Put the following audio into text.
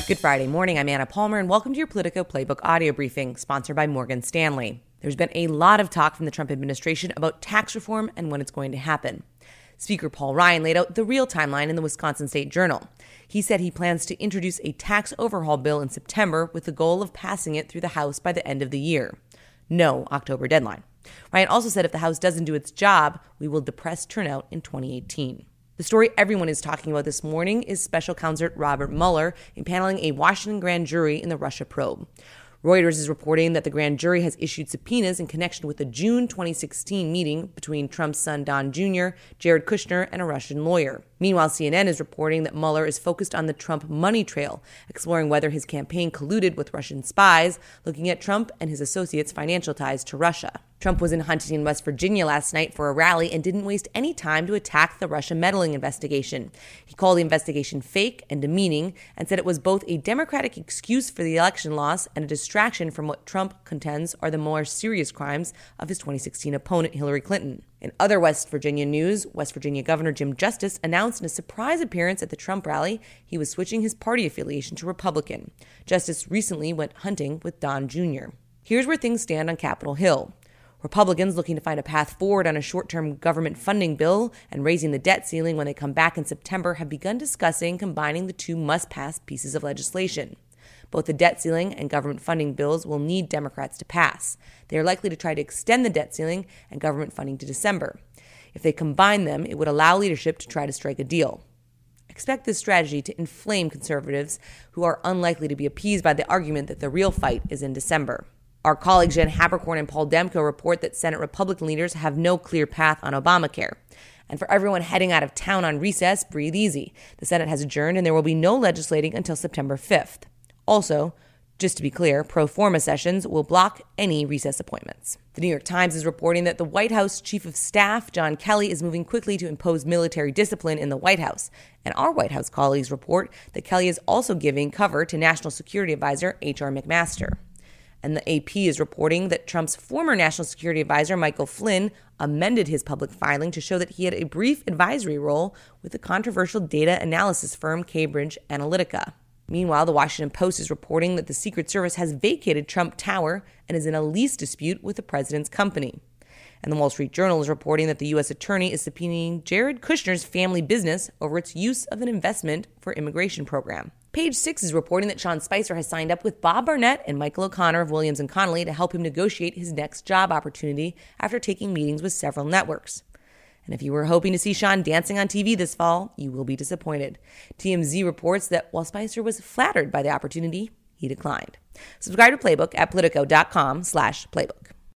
Good Friday morning. I'm Anna Palmer, and welcome to your Politico Playbook audio briefing, sponsored by Morgan Stanley. There's been a lot of talk from the Trump administration about tax reform and when it's going to happen. Speaker Paul Ryan laid out the real timeline in the Wisconsin State Journal. He said he plans to introduce a tax overhaul bill in September with the goal of passing it through the House by the end of the year. No October deadline. Ryan also said if the House doesn't do its job, we will depress turnout in 2018. The story everyone is talking about this morning is Special Counsel Robert Mueller impaneling a Washington grand jury in the Russia probe. Reuters is reporting that the grand jury has issued subpoenas in connection with the June 2016 meeting between Trump's son Don Jr., Jared Kushner, and a Russian lawyer. Meanwhile, CNN is reporting that Mueller is focused on the Trump money trail, exploring whether his campaign colluded with Russian spies, looking at Trump and his associates' financial ties to Russia. Trump was in Huntington, West Virginia last night for a rally and didn't waste any time to attack the Russia meddling investigation. He called the investigation fake and demeaning and said it was both a Democratic excuse for the election loss and a distraction from what Trump contends are the more serious crimes of his 2016 opponent, Hillary Clinton. In other West Virginia news, West Virginia Governor Jim Justice announced in a surprise appearance at the Trump rally he was switching his party affiliation to Republican. Justice recently went hunting with Don Jr. Here's where things stand on Capitol Hill. Republicans looking to find a path forward on a short-term government funding bill and raising the debt ceiling when they come back in September have begun discussing combining the two must-pass pieces of legislation. Both the debt ceiling and government funding bills will need Democrats to pass. They are likely to try to extend the debt ceiling and government funding to December. If they combine them, it would allow leadership to try to strike a deal. Expect this strategy to inflame conservatives who are unlikely to be appeased by the argument that the real fight is in December. Our colleagues Jen Haberkorn and Paul Demko report that Senate Republican leaders have no clear path on Obamacare. And for everyone heading out of town on recess, breathe easy. The Senate has adjourned and there will be no legislating until September 5th. Also, just to be clear, pro forma sessions will block any recess appointments. The New York Times is reporting that the White House Chief of Staff, John Kelly, is moving quickly to impose military discipline in the White House. And our White House colleagues report that Kelly is also giving cover to National Security Advisor H.R. McMaster. And the AP is reporting that Trump's former National Security Advisor, Michael Flynn, amended his public filing to show that he had a brief advisory role with the controversial data analysis firm Cambridge Analytica. Meanwhile, the Washington Post is reporting that the Secret Service has vacated Trump Tower and is in a lease dispute with the president's company. And the Wall Street Journal is reporting that the U.S. attorney is subpoenaing Jared Kushner's family business over its use of an investment for immigration program. Page 6 is reporting that Sean Spicer has signed up with Bob Barnett and Michael O'Connor of Williams & Connolly to help him negotiate his next job opportunity after taking meetings with several networks. And if you were hoping to see Sean dancing on TV this fall, you will be disappointed. TMZ reports that while Spicer was flattered by the opportunity, he declined. Subscribe to Playbook at Politico.com/playbook.